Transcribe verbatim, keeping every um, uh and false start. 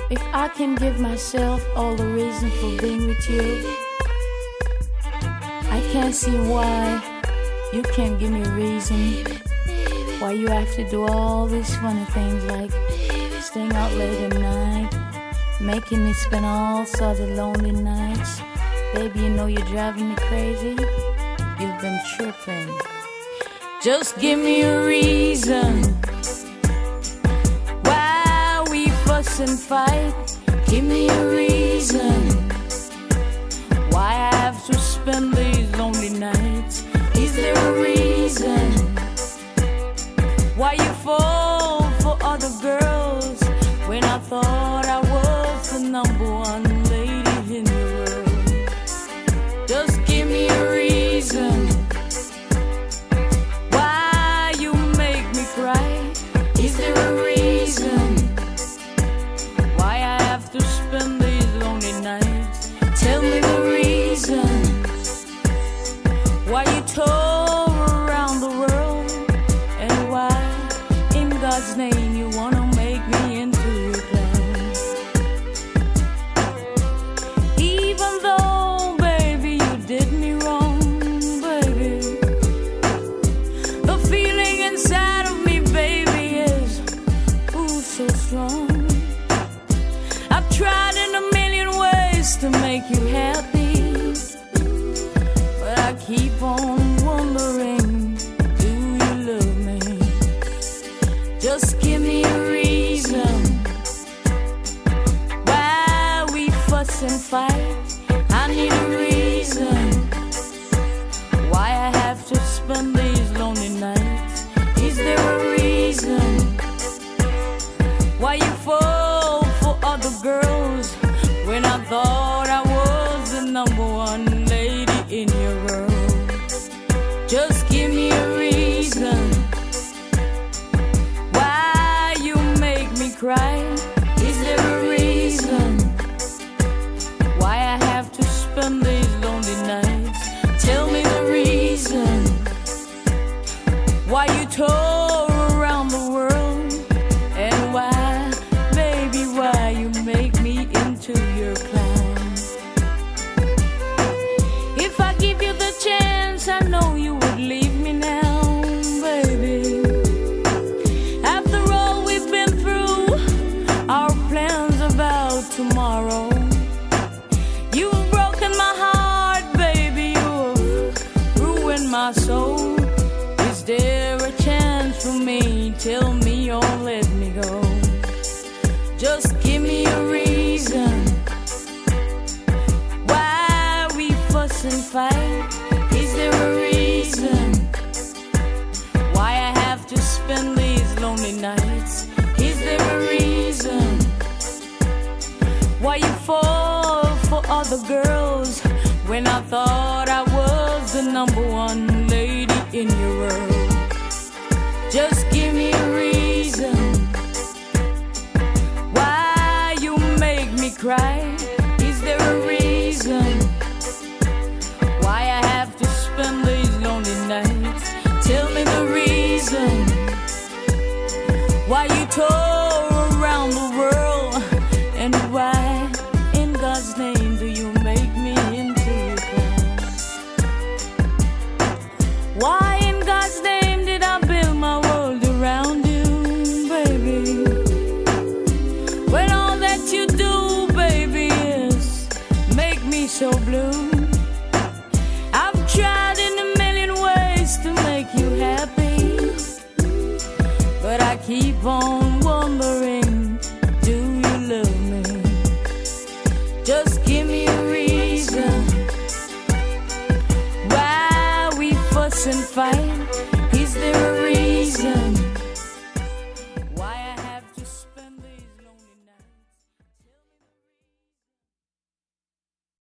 If I can give myself all the reason for being with you, I can't see why you can't give me a reason why you have to do all these funny things like staying out late at night, making me spend all sorts of lonely nights. Baby, you know you're driving me crazy. You've been tripping. Just give me a reason why we fuss and fight. Give me a reason why I have to spend these lonely nights. Is there a reason why you fall for other girls when I thought I was the number one lady in the world? Just give me a reason why you make me cry. Is there a reason why I have to spend these lonely nights? Tell me the reason why you tore around the world, and why in God's name you wanna make me into your plan. Even though, baby, you did me wrong, baby, the feeling inside of me, baby, is ooh so strong. I've tried in a million ways to make you happy, but I keep on wondering, do you love me? Just give me a reason why we fuss and fight. I need a reason why I have to spend these lonely nights. Is there a reason why you fall for other girls when I thought I was the number one lady in your world? Just give me a reason why you make me cry. Is there a reason why I have to spend these lonely nights? Tell me the reason why you tore around the world, and why, baby, why you make me into your clown. If I give you the chance, I know you would leave me now, baby. After all we've been through, our plans about tomorrow. You've broken my heart, baby, you've ruined my soul. Is there a chance for me? Tell me or let me go. Just give me a reason why we fuss and fight. Is there a reason why I have to spend these lonely nights? Is there a reason why you fall for other girls when I thought I was the number one lady in your world? Just give me a reason why you make me cry. Is there a reason why I have to spend these lonely nights? Tell me the reason why you tore around the world, and why in God's name do you make me into your plan? Why in God's name did I build my world around you, baby, when all that you do, baby, is make me so blue? I've tried in a million ways to make you happy, but I keep on